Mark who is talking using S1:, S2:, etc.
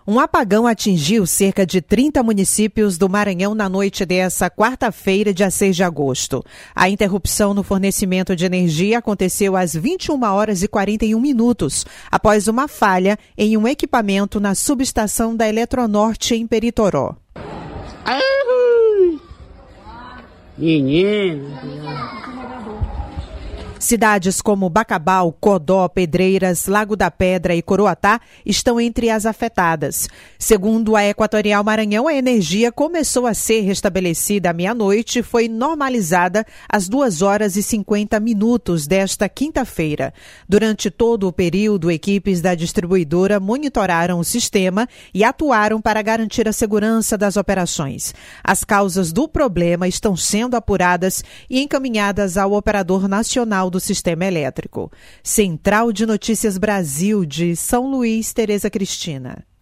S1: Um apagão atingiu cerca de 30 municípios do Maranhão na noite dessa quarta-feira, dia 6 de agosto. A interrupção no fornecimento de energia aconteceu às 21 horas e 41 minutos, após uma falha em um equipamento na subestação da Eletronorte em Peritoró. Cidades como Bacabal, Codó, Pedreiras, Lago da Pedra e Coroatá estão entre as afetadas. Segundo a Equatorial Maranhão, a energia começou a ser restabelecida à meia-noite e foi normalizada às 2 horas e 50 minutos desta quinta-feira. Durante todo o período, equipes da distribuidora monitoraram o sistema e atuaram para garantir a segurança das operações. As causas do problema estão sendo apuradas e encaminhadas ao Operador Nacional do Sistema Elétrico. Central de Notícias Brasil, de São Luís, Tereza Cristina.